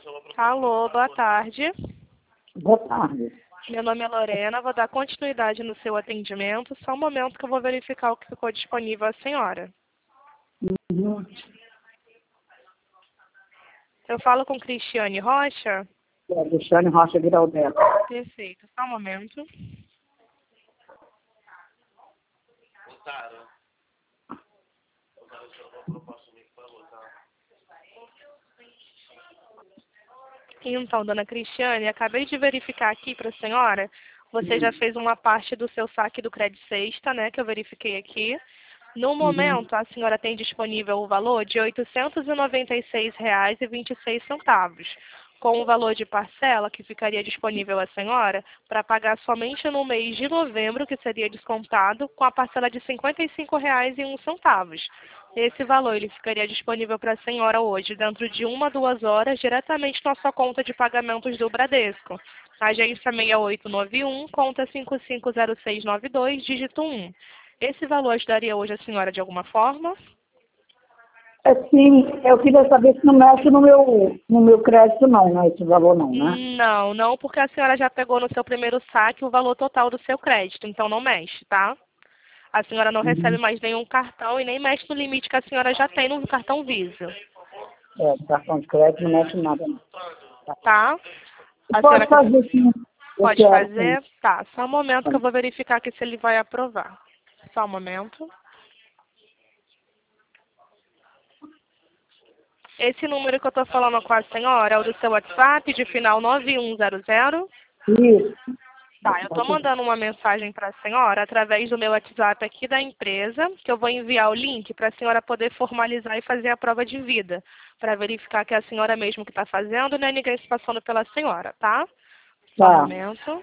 Alô, boa tarde. Boa tarde. Meu nome é Lorena, vou dar continuidade no seu atendimento. Só um momento que eu vou verificar o que ficou disponível à senhora. Uhum. Eu falo com Cristiane Rocha? Cristiane Rocha Giraldello. Perfeito, só um momento. Então, dona Cristiane, acabei de verificar aqui para a senhora. Você já fez uma parte do seu saque do Credit Sexta, né, que eu verifiquei aqui. No momento, a senhora tem disponível o valor de R$ 896,26, com o valor de parcela que ficaria disponível à senhora para pagar somente no mês de novembro, que seria descontado, com a parcela de R$ 55,01. Esse valor ele ficaria disponível para a senhora hoje, dentro de 1 a 2 horas, diretamente na sua conta de pagamentos do Bradesco. Agência 6891, conta 550692, dígito 1. Esse valor ajudaria hoje a senhora de alguma forma? Sim, eu queria saber se não mexe no meu crédito não, né? Esse valor não, né? Não, porque a senhora já pegou no seu primeiro saque o valor total do seu crédito, então não mexe, tá? A senhora não recebe mais nenhum cartão e nem mexe no limite que a senhora já tem no cartão Visa. Cartão de crédito não mexe nada não. Tá? Pode fazer sim. Pode fazer? Sim. Tá, só um momento que eu vou verificar aqui se ele vai aprovar. Só um momento. Esse número que eu tô falando com a senhora é o do seu WhatsApp, de final 9100? Isso. Tá, eu tô mandando uma mensagem para a senhora através do meu WhatsApp aqui da empresa, que eu vou enviar o link para a senhora poder formalizar e fazer a prova de vida, para verificar que é a senhora mesmo que está fazendo, não é ninguém se passando pela senhora, tá? Só um momento.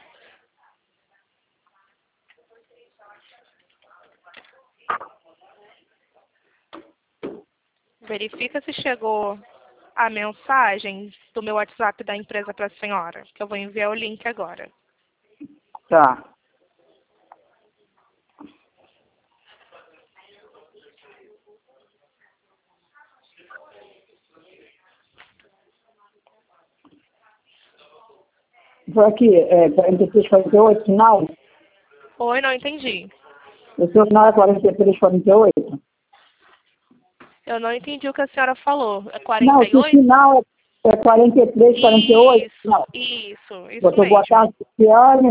Verifica se chegou a mensagem do meu WhatsApp da empresa para a senhora, que eu vou enviar o link agora. Tá. Foi aqui, 4348, final? Oi, não entendi. O seu final é 4348? Eu não entendi o que a senhora falou. É Não, o 48? final é 4348? Não. Isso Vou mesmo. botar Cristiane,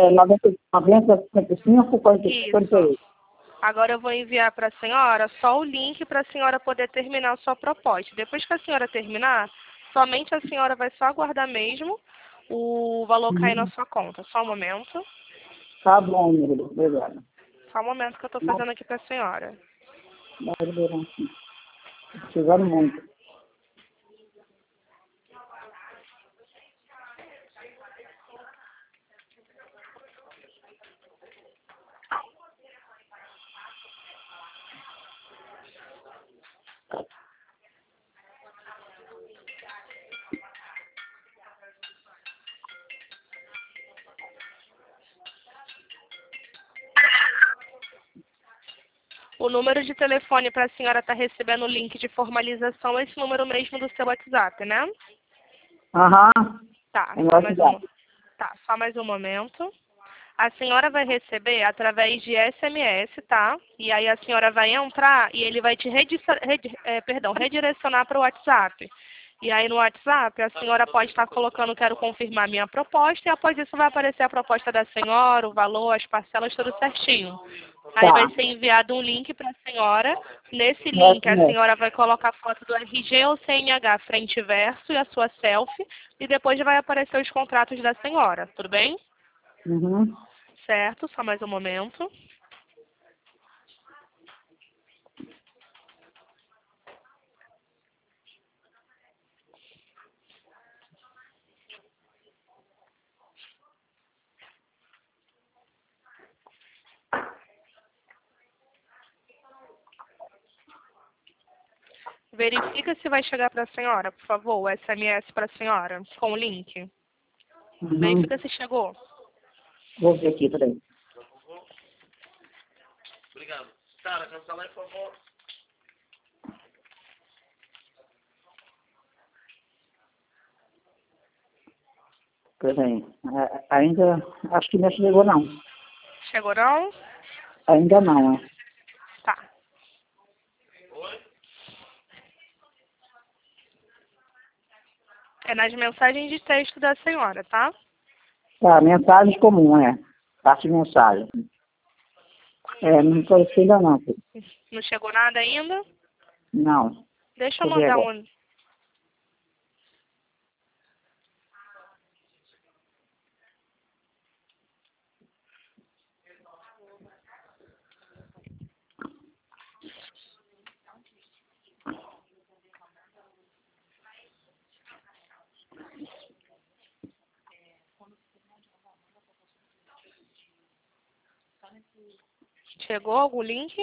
9055, 48. Isso. Agora eu vou enviar para a senhora só o link para a senhora poder terminar a sua proposta. Depois que a senhora terminar, somente a senhora vai só aguardar mesmo o valor cair na sua conta. Só um momento. Tá bom, Miro. Obrigada. Só um momento que eu estou fazendo aqui para a senhora. Precisando muito. O número de telefone para a senhora estar recebendo o link de formalização é esse número mesmo do seu WhatsApp, né? Aham. Tá, WhatsApp. só mais um momento. A senhora vai receber através de SMS, tá? E aí a senhora vai entrar e ele vai te redirecionar para o WhatsApp. E aí no WhatsApp a senhora pode estar colocando quero confirmar minha proposta e após isso vai aparecer a proposta da senhora, o valor, as parcelas, tudo certinho. Aí vai ser enviado um link para a senhora. Nesse link a senhora vai colocar a foto do RG ou CNH frente e verso e a sua selfie e depois vai aparecer os contratos da senhora, tudo bem? Uhum. Certo, só mais um momento. Verifica se vai chegar para a senhora, por favor, o SMS para a senhora, com o link. Verifica se chegou. Vou ver aqui, peraí. Obrigado. Cara, cancela aí, por favor. Peraí. Ainda, acho que não chegou não. Chegou não? Ainda não, é. Tá. É nas mensagens de texto da senhora, tá? Tá, mensagem comum, é. Parte de mensagem. Não apareceu ainda não, filho. Não chegou nada ainda? Não. Deixa eu Deixa eu ver mandar agora. um. Chegou algum link?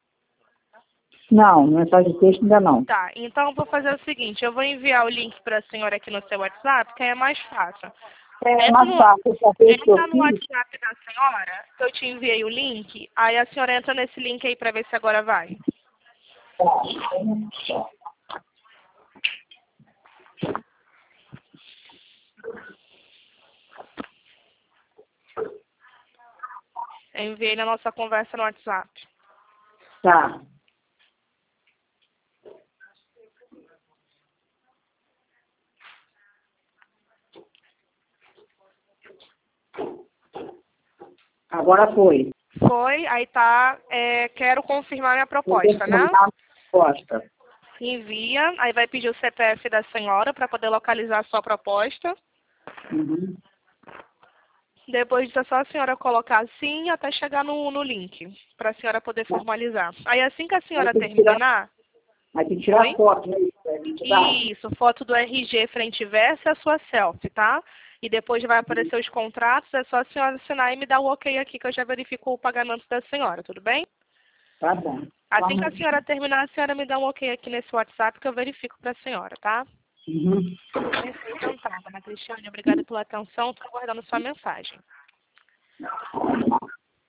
Não, mensagem de texto ainda não. Tá, então eu vou fazer o seguinte, eu vou enviar o link para a senhora aqui no seu WhatsApp, que aí é mais fácil. É mais fácil, essa vez que eu Entra no fiz. WhatsApp da senhora, que eu te enviei o link, aí a senhora entra nesse link aí para ver se agora vai. Eu enviei na nossa conversa no WhatsApp. Tá. Agora foi. Foi, aí tá, quero confirmar minha proposta, né? Proposta. Envia, aí vai pedir o CPF da senhora para poder localizar a sua proposta. Uhum. Depois disso é só a senhora colocar assim até chegar no link, para a senhora poder formalizar. Aí assim que a senhora terminar, Aí tem que tirar Oi? foto, né? isso, foto do RG frente e verso e a sua selfie, tá? E depois vai aparecer os contratos, é só a senhora assinar e me dar o ok aqui que eu já verifico o pagamento da senhora, tudo bem? Tá bom. Assim que a senhora terminar, a senhora me dá um ok aqui nesse WhatsApp que eu verifico para a senhora, tá? Uhum. Então tá, Ana Cristiane, obrigada pela atenção, estou aguardando sua mensagem.